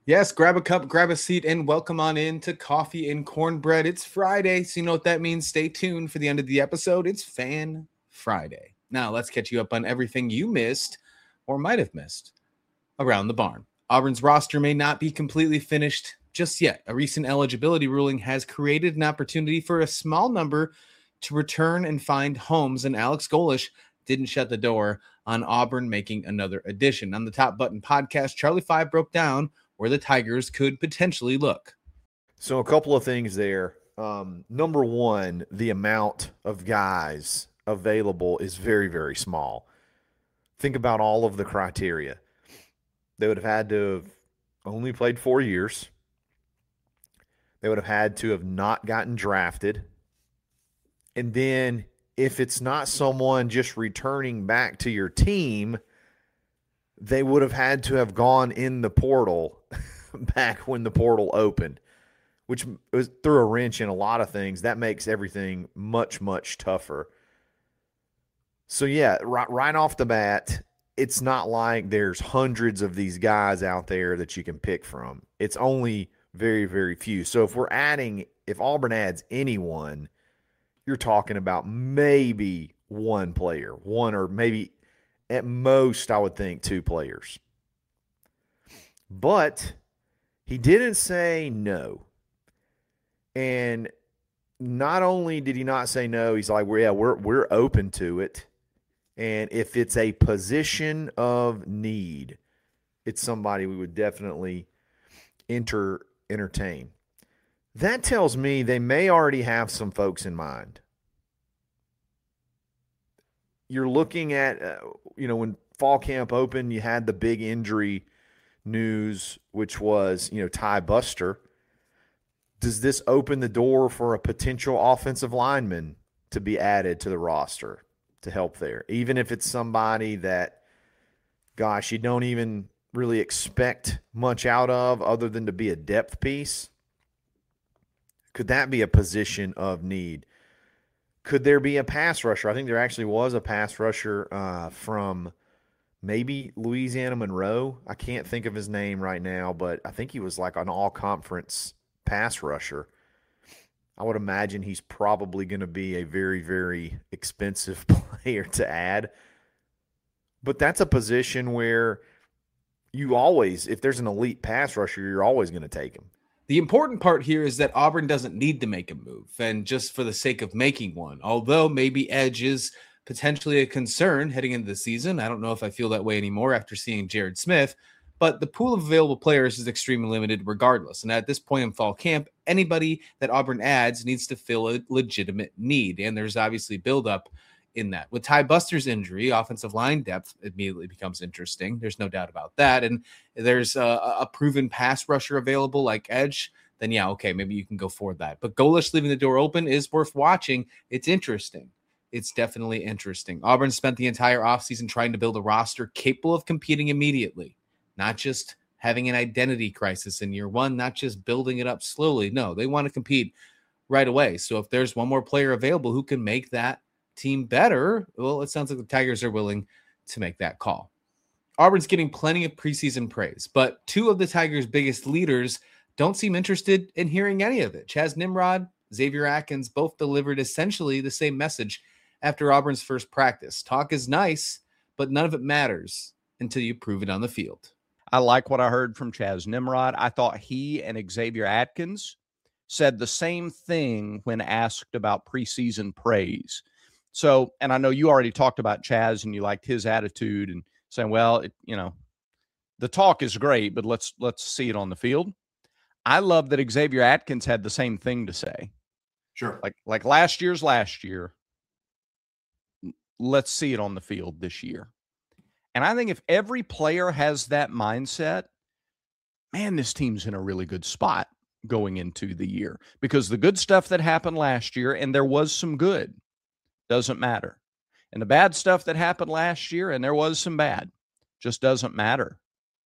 Yes, grab a cup, grab a seat, and welcome on in to Coffee and Cornbread. It's Friday, so you know what that means. Stay tuned for the end of the episode. It's Fan Friday. Now, let's catch you up on everything you missed or might have missed around the barn. Auburn's roster may not be completely finished just yet. A recent eligibility ruling has created an opportunity for a small number to return and find homes, and Alex Golesh didn't shut the door on Auburn making another addition. On the Top Button podcast, Charlie Five broke down where the Tigers could potentially look. So a couple of things there. Number one, the amount of guys available is very, very small. Think about all of the criteria. They would have had to have only played 4 years. They would have had to have not gotten drafted. And then if it's not someone just returning back to your team, they would have had to have gone in the portal back when the portal opened, which was threw a wrench in a lot of things. That makes everything much, much tougher. So, yeah, right off the bat, it's not like there's hundreds of these guys out there that you can pick from. It's only very, very few. So if Auburn adds anyone, you're talking about maybe one player, one or maybe at most, I would think 2 players. But he didn't say no. And not only did he not say no, he's like, we're open to it. And if it's a position of need, it's somebody we would definitely entertain. That tells me they may already have some folks in mind. You're looking at, when fall camp opened, you had the big injury news, which was, Ty Buster. Does this open the door for a potential offensive lineman to be added to the roster to help there? Even if it's somebody that, gosh, you don't even really expect much out of other than to be a depth piece. Could that be a position of need? Could there be a pass rusher? I think there actually was a pass rusher from maybe Louisiana Monroe. I can't think of his name right now, but I think he was like an all-conference pass rusher. I would imagine he's probably going to be a very, very expensive player to add. But that's a position where you always, if there's an elite pass rusher, you're always going to take him. The important part here is that Auburn doesn't need to make a move, and just for the sake of making one, although maybe edge is potentially a concern heading into the season. I don't know if I feel that way anymore after seeing Jared Smith, but the pool of available players is extremely limited regardless. And at this point in fall camp, anybody that Auburn adds needs to fill a legitimate need, and there's obviously buildup in that. With Ty Buster's injury, offensive line depth immediately becomes interesting. There's no doubt about that. And there's a proven pass rusher available like edge, then yeah, okay, maybe you can go for that. But Golesh leaving the door open is worth watching. It's interesting. It's definitely interesting. Auburn spent the entire offseason trying to build a roster capable of competing immediately, not just having an identity crisis in year one, not just building it up slowly. No, they want to compete right away. So if there's one more player available who can make that team better, well, it sounds like the Tigers are willing to make that call. Auburn's getting plenty of preseason praise, but 2 of the Tigers' biggest leaders don't seem interested in hearing any of it. Chaz Nimrod, Xavier Atkins both delivered essentially the same message after Auburn's first practice. Talk is nice, but none of it matters until you prove it on the field. I like what I heard from Chaz Nimrod. I thought he and Xavier Atkins said the same thing when asked about preseason praise. So, and I know you already talked about Chaz and you liked his attitude and saying, well, the talk is great, but let's see it on the field. I love that Xavier Atkins had the same thing to say. Sure. Like last year. Let's see it on the field this year. And I think if every player has that mindset, man, this team's in a really good spot going into the year, because the good stuff that happened last year, and there was some good, doesn't matter. And the bad stuff that happened last year, and there was some bad, just doesn't matter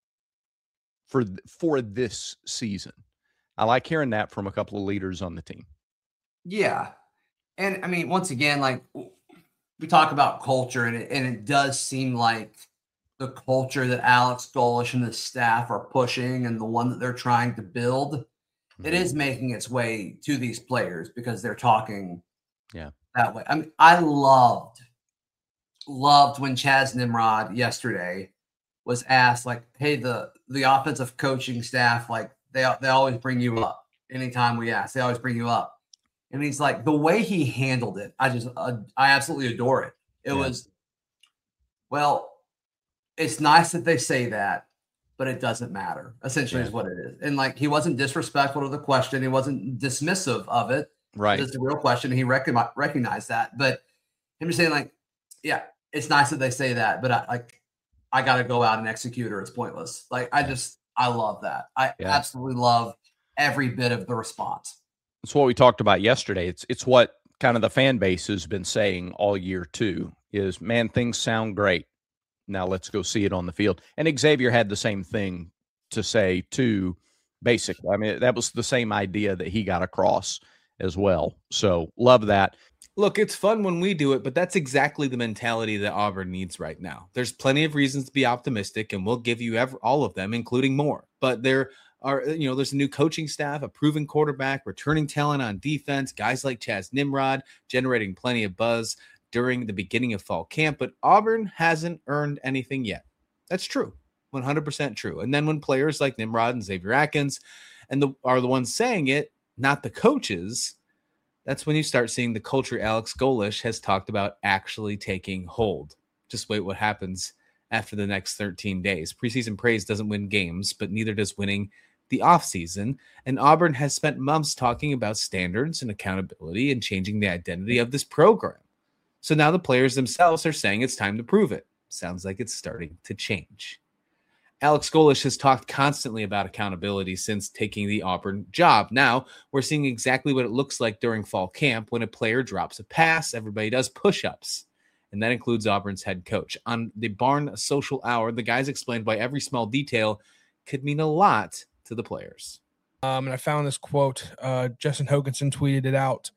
for this season. I like hearing that from a couple of leaders on the team. Yeah. And I mean, once again, like we talk about culture, and it does seem like the culture that Alex Golesh and his staff are pushing and the one that they're trying to build, it is making its way to these players because they're talking that way. I mean, I loved when Chaz Nimrod yesterday was asked, like, hey, the offensive coaching staff, like, they always bring you up. Anytime we ask, they always bring you up. And he's like, the way he handled it, I absolutely adore it. It was, well, it's nice that they say that, but it doesn't matter, essentially is what it is. And like, he wasn't disrespectful to the question. He wasn't dismissive of it. Right. It's a real question. He recognized that, but him just saying like, yeah, it's nice that they say that, but I got to go out and execute or it's pointless. Like, I love that. I absolutely love every bit of the response. It's what we talked about yesterday. It's what kind of the fan base has been saying all year too, is, man, things sound great. Now let's go see it on the field. And Xavier had the same thing to say too, basically. I mean, that was the same idea that he got across as well. So love that. Look, it's fun when we do it, but that's exactly the mentality that Auburn needs right now. There's plenty of reasons to be optimistic, and we'll give you all of them, including more. But there are, there's a new coaching staff, a proven quarterback, returning talent on defense, guys like Chaz Nimrod generating plenty of buzz during the beginning of fall camp. But Auburn hasn't earned anything yet. That's true, 100% true. And then when players like Nimrod and Xavier Atkins are the ones saying it, not the coaches, that's when you start seeing the culture Alex Golesh has talked about actually taking hold. Just wait what happens after the next 13 days. Preseason praise doesn't win games, but neither does winning the offseason. And Auburn has spent months talking about standards and accountability and changing the identity of this program. So now the players themselves are saying it's time to prove it. Sounds like it's starting to change. Alex Golesh has talked constantly about accountability since taking the Auburn job. Now we're seeing exactly what it looks like during fall camp when a player drops a pass. Everybody does push-ups, and that includes Auburn's head coach. On the Barn Social Hour, the guys explained why every small detail could mean a lot to the players. And I found this quote. Justin Hoganson tweeted it out.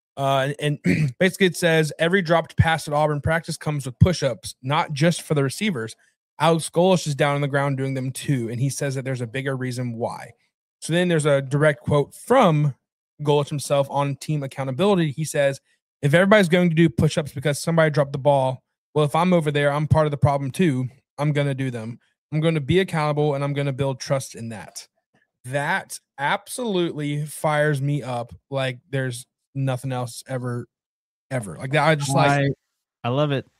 And basically it says, every dropped pass at Auburn practice comes with push-ups, not just for the receivers. Alex Golesh is down on the ground doing them too, and he says that there's a bigger reason why. So then there's a direct quote from Golesh himself on team accountability. He says, if everybody's going to do push-ups because somebody dropped the ball, well, if I'm over there, I'm part of the problem too. I'm going to do them. I'm going to be accountable, and I'm going to build trust in that. That absolutely fires me up like there's nothing else ever. Like that. I love it.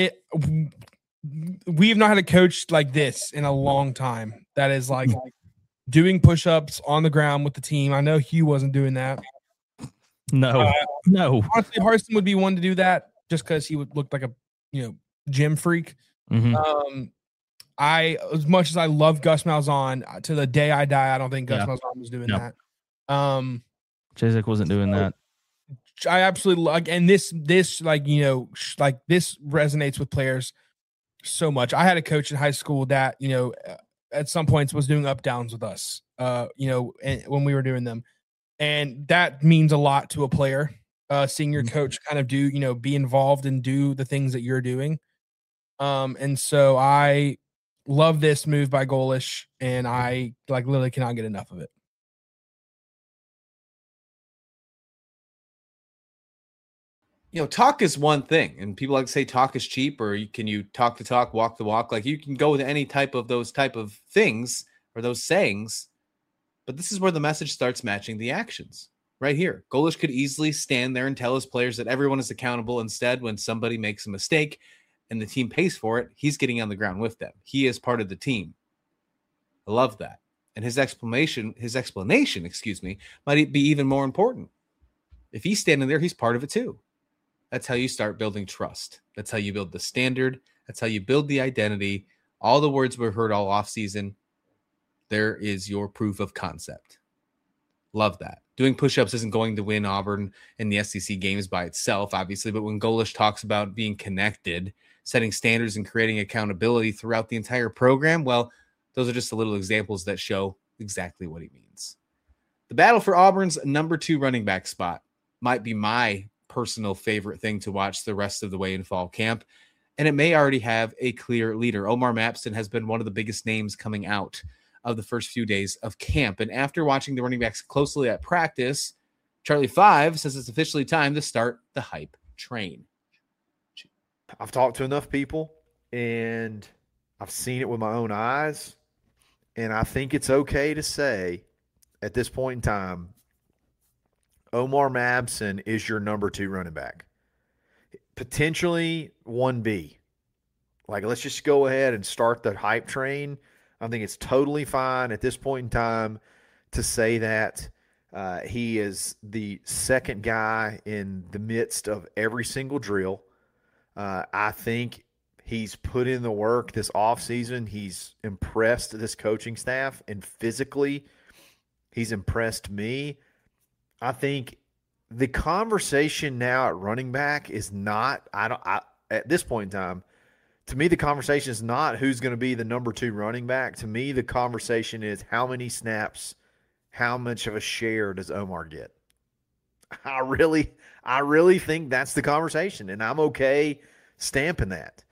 We've not had a coach like this in a long time. That is like doing push-ups on the ground with the team. I know Hugh wasn't doing that. No. Honestly, Harsin would be one to do that just because he would look like a gym freak. Mm-hmm. As much as I love Gus Malzahn, to the day I die, I don't think Gus Malzahn was doing that. Chizik wasn't doing that. I absolutely like, and this like this resonates with players so much. I had a coach in high school that at some points was doing up downs with us, when we were doing them, and that means a lot to a player. Seeing your coach kind of do be involved and do the things that you're doing, and so I love this move by Golesh, and I literally cannot get enough of it. Talk is one thing, and people like to say talk is cheap, or can you talk the talk, walk the walk? Like, you can go with any type of those type of things or those sayings, but this is where the message starts matching the actions. Right here, Golesh could easily stand there and tell his players that everyone is accountable. Instead, when somebody makes a mistake and the team pays for it, he's getting on the ground with them. He is part of the team. I love that. And his explanation, might be even more important. If he's standing there, he's part of it too. That's how you start building trust. That's how you build the standard. That's how you build the identity. All the words we've heard all offseason, there is your proof of concept. Love that. Doing push-ups isn't going to win Auburn in the SEC games by itself, obviously, but when Golesh talks about being connected, setting standards, and creating accountability throughout the entire program, well, those are just the little examples that show exactly what he means. The battle for Auburn's number 2 running back spot might be my personal favorite thing to watch the rest of the way in fall camp. and it may already have a clear leader. Omar Mapson has been one of the biggest names coming out of the first few days of camp. And after watching the running backs closely at practice, Charlie 5 says it's officially time to start the hype train. I've talked to enough people, and I've seen it with my own eyes, and I think it's okay to say at this point in time, Omar Mapson is your number 2 running back. Potentially 1B. Like, let's just go ahead and start the hype train. I think it's totally fine at this point in time to say that. He is the second guy in the midst of every single drill. I think he's put in the work this offseason. He's impressed this coaching staff, and physically he's impressed me. I think the conversation now at running back is not at this point in time, to me, the conversation is not who's going to be the number 2 running back. To me, the conversation is how many snaps, how much of a share does Omar get? I really think that's the conversation, and I'm okay stamping that.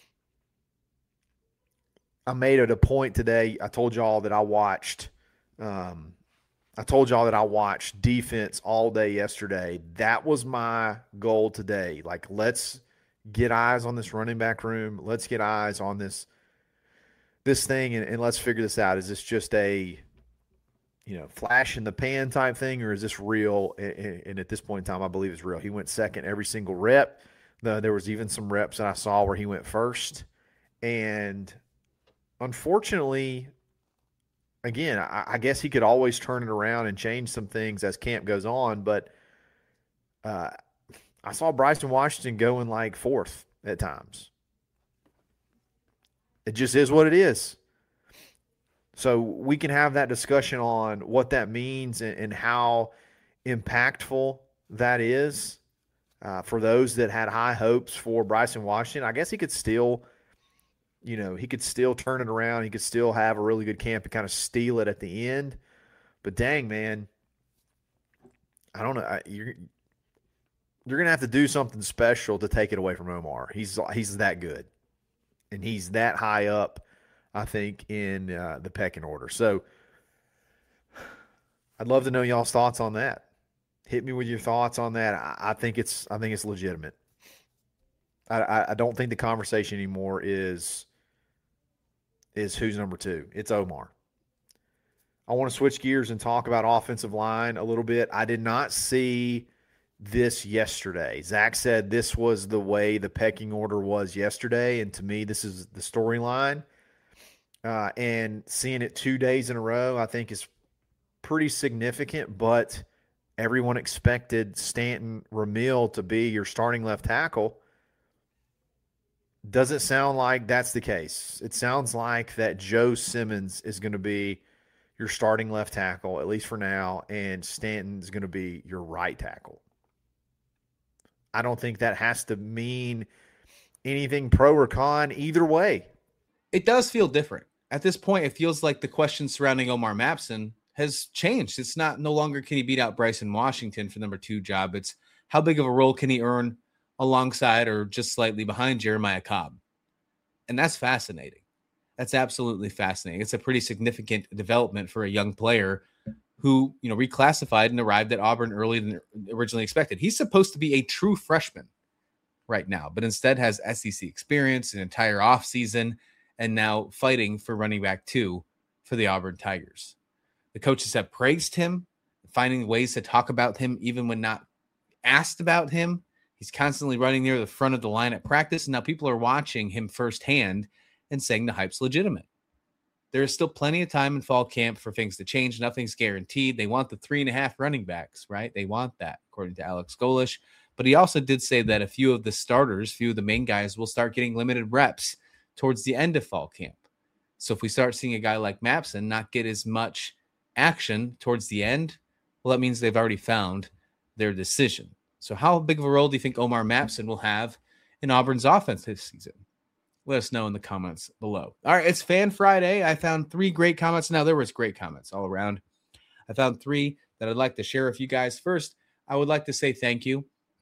I made it a point today. I told y'all that I watched defense all day yesterday. That was my goal today. Like, let's get eyes on this running back room. Let's get eyes on this thing, and let's figure this out. Is this just a flash in the pan type thing, or is this real? And at this point in time, I believe it's real. He went second every single rep. There was even some reps that I saw where he went first. And unfortunately, again, I guess he could always turn it around and change some things as camp goes on. But I saw Bryson Washington going like 4th at times. It just is what it is. So we can have that discussion on what that means and how impactful that is for those that had high hopes for Bryson Washington. I guess he could still, turn it around. He could still have a really good camp and kind of steal it at the end. But dang, man, I don't know. You're going to have to do something special to take it away from Omar. He's that good, and he's that high up, I think, in the pecking order. So I'd love to know y'all's thoughts on that. Hit me with your thoughts on that. I think it's legitimate. I don't think the conversation anymore is who's number 2. It's Omar. I want to switch gears and talk about offensive line a little bit. I did not see this yesterday. Zach said this was the way the pecking order was yesterday, and to me, this is the storyline. And seeing it 2 days in a row, I think is pretty significant, but everyone expected Stanton Ramil to be your starting left tackle. Doesn't sound like that's the case. It sounds like that Joe Simmons is going to be your starting left tackle, at least for now, and Stanton's going to be your right tackle. I don't think that has to mean anything pro or con either way. It does feel different. At this point, it feels like the question surrounding Omar Mapson has changed. It's no longer can he beat out Bryson Washington for number 2 job. It's how big of a role can he earn alongside or just slightly behind Jeremiah Cobb. And that's fascinating. That's absolutely fascinating. It's a pretty significant development for a young player who, reclassified and arrived at Auburn earlier than originally expected. He's supposed to be a true freshman right now, but instead has SEC experience, an entire offseason, and now fighting for running back 2 for the Auburn Tigers. The coaches have praised him, finding ways to talk about him even when not asked about him. He's constantly running near the front of the line at practice, and now people are watching him firsthand and saying the hype's legitimate. There is still plenty of time in fall camp for things to change. Nothing's guaranteed. They want the 3.5 running backs, right? They want that, according to Alex Golesh. But he also did say that a few of the starters, few of the main guys, will start getting limited reps towards the end of fall camp. So if we start seeing a guy like Mapson not get as much action towards the end, well, that means they've already found their decision. So how big of a role do you think Omar Mapson will have in Auburn's offense this season? Let us know in the comments below. All right, it's Fan Friday. I found 3 great comments. Now, there was great comments all around. I found 3 that I'd like to share with you guys. First, I would like to say thank you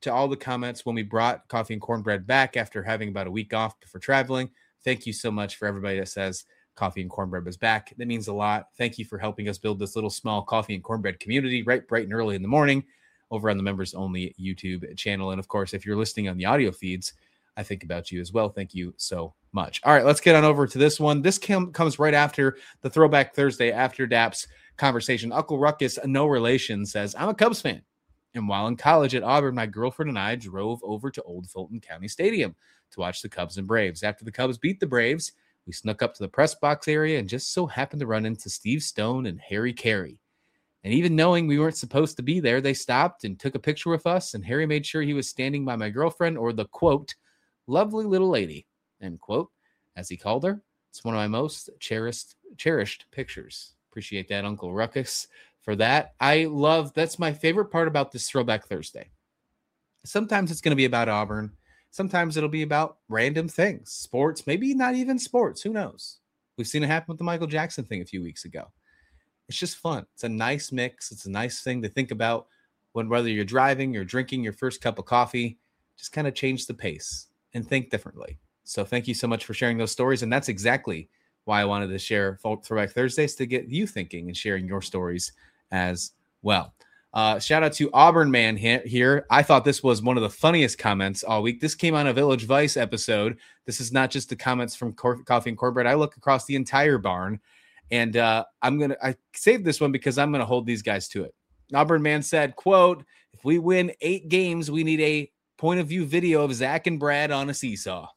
to all the comments when we brought Coffee and Cornbread back after having about a week off for traveling. Thank you so much for everybody that says Coffee and Cornbread is back. That means a lot. Thank you for helping us build this little small Coffee and Cornbread community right bright and early in the morning over on the members only YouTube channel. And of course, if you're listening on the audio feeds, I think about you as well. Thank you so much. All right, let's get on over to this one. This comes right after the Throwback Thursday after DAPS conversation. Uncle Ruckus, no relation, says, I'm a Cubs fan. And while in college at Auburn, my girlfriend and I drove over to Old Fulton County Stadium to watch the Cubs and Braves. After the Cubs beat the Braves, we snuck up to the press box area and just so happened to run into Steve Stone and Harry Carey. And even knowing we weren't supposed to be there, they stopped and took a picture with us, and Harry made sure he was standing by my girlfriend, or the, quote, lovely little lady, end quote, as he called her. It's one of my most cherished pictures. Appreciate that, Uncle Ruckus, for that. That's my favorite part about this Throwback Thursday. Sometimes it's going to be about Auburn. Sometimes it'll be about random things, sports, maybe not even sports. Who knows? We've seen it happen with the Michael Jackson thing a few weeks ago. It's just fun. It's a nice mix. It's a nice thing to think about whether you're driving or drinking your first cup of coffee. Just kind of change the pace and think differently. So thank you so much for sharing those stories. And that's exactly why I wanted to share Throwback Thursdays, to get you thinking and sharing your stories as well. Shout out to Auburn Man here. I thought this was one of the funniest comments all week. This came on a Village Vice episode. This is not just the comments from Coffee and Cornbread. I look across the entire barn, and I saved this one because I'm going to hold these guys to it. Auburn Man said, quote, if we win 8 games, we need a point of view video of Zach and Brad on a seesaw.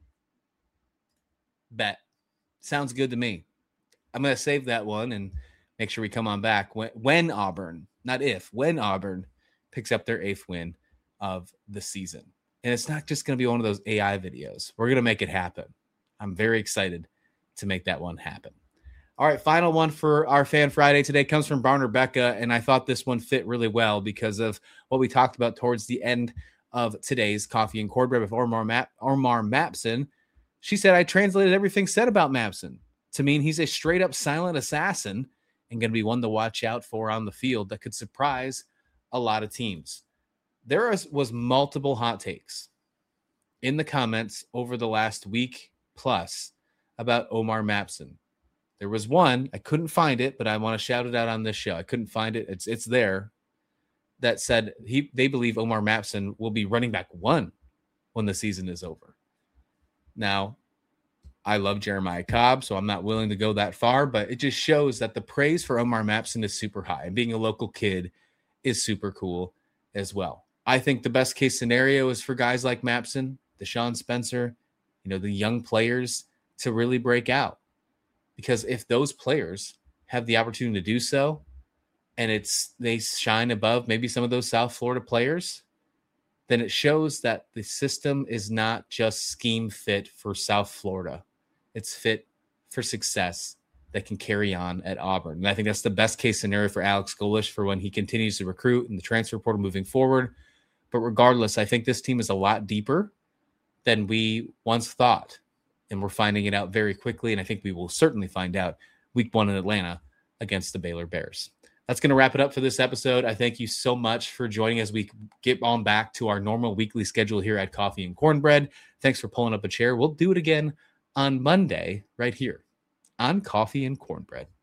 Bet. Sounds good to me. I'm going to save that one and make sure we come on back when Auburn, not if, when Auburn picks up their 8th win of the season. And it's not just going to be one of those AI videos. We're going to make it happen. I'm very excited to make that one happen. All right, final one for our Fan Friday today comes from Barner Becca, and I thought this one fit really well because of what we talked about towards the end of today's Coffee and Cornbread with Omar Mapson. She said, I translated everything said about Mapson to mean he's a straight-up silent assassin and going to be one to watch out for on the field that could surprise a lot of teams. There was multiple hot takes in the comments over the last week plus about Omar Mapson. There was one, I couldn't find it, but I want to shout it out on this show. I couldn't find it. It's there, that said they believe Omar Mapson will be running back 1 when the season is over. Now, I love Jeremiah Cobb, so I'm not willing to go that far, but it just shows that the praise for Omar Mapson is super high, and being a local kid is super cool as well. I think the best case scenario is for guys like Mapson, Deshaun Spencer, the young players to really break out. Because if those players have the opportunity to do so, and they shine above maybe some of those South Florida players, then it shows that the system is not just scheme fit for South Florida. It's fit for success that can carry on at Auburn. And I think that's the best case scenario for Alex Golesh for when he continues to recruit in the transfer portal moving forward. But regardless, I think this team is a lot deeper than we once thought. And we're finding it out very quickly. And I think we will certainly find out week 1 in Atlanta against the Baylor Bears. That's going to wrap it up for this episode. I thank you so much for joining as we get on back to our normal weekly schedule here at Coffee and Cornbread. Thanks for pulling up a chair. We'll do it again on Monday right here on Coffee and Cornbread.